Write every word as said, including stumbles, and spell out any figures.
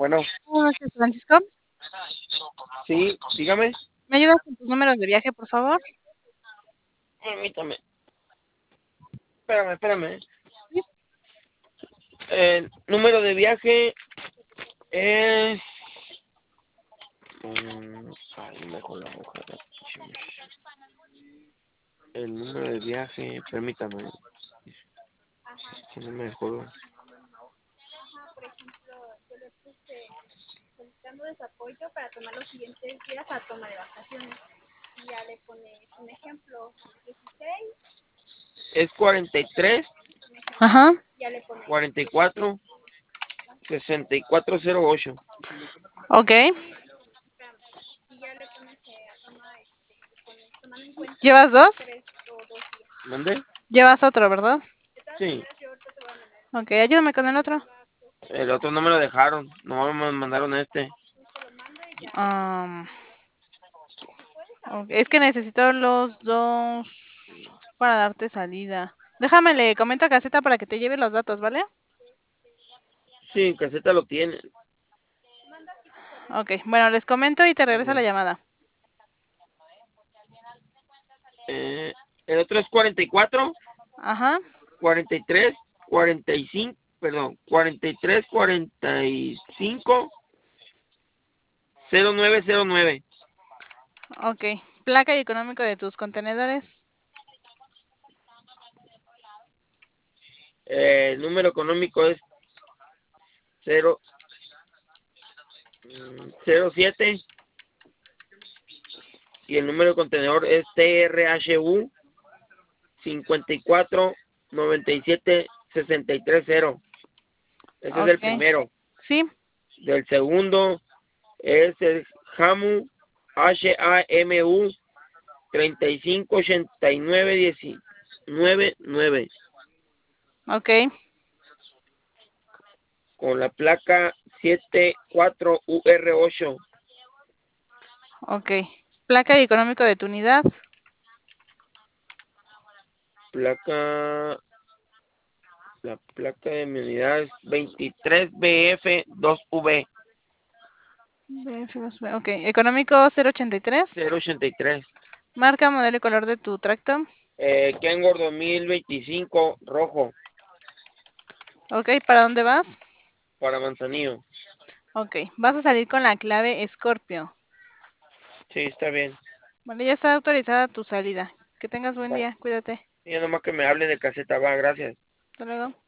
Bueno, Buenas noches, Francisco. sí, dígame. ¿Me ayudas con tus números de viaje, por favor? Permítame. Espérame, espérame. Sí. El número de viaje es... Mm, ay, me con la hoja. El número de viaje, permítame. Si no me acuerdo. Es cuarenta y tres, Ajá. cuarenta y cuatro, sesenta y cuatro cero ocho. Ok. ¿Llevas dos? ¿Mandé? Llevas otro, ¿verdad? Sí. Ok, ayúdame con el otro. El otro no me lo dejaron. No me mandaron este. Um, ok, es que necesito los dos para darte salida. Déjame, le comento a Caseta para que te lleve los datos, ¿vale? Sí, caseta lo tiene. Ok, bueno, les comento y te regresa la llamada. Eh, el otro es cuarenta y cuatro, Ajá. cuarenta y tres, cuarenta y cinco, perdón, cuarenta y tres, cuarenta y cinco, cero nueve cero nueve. Ok. Placa y económico de tus contenedores. Eh, el número económico es cero, cero siete y el número de contenedor es T R H U cincuenta y cuatro noventa y siete sesenta y tres cero. Ese es el Ok. primero. Sí. Del segundo es el HAMU H A M U treinta y cinco ochenta y nueve diecinueve nueve Ok. con la placa setenta y cuatro U R ocho. Ok. Placa y económico de tu unidad. Placa, la placa de mi unidad es veintitrés B F dos V B F dos B. Ok. Económico cero ochenta y tres. cero ochenta y tres. Marca, modelo y color de tu tracto. Eh, Kengor dos mil veinticinco rojo Ok. ¿Para dónde vas? para Manzanillo. Ok. Vas a salir con la clave Scorpio. Sí, está bien. Vale, ya está autorizada tu salida. Que tengas buen Va. día. Cuídate. Y nomás que me hablen de caseta, va, gracias. Hasta luego.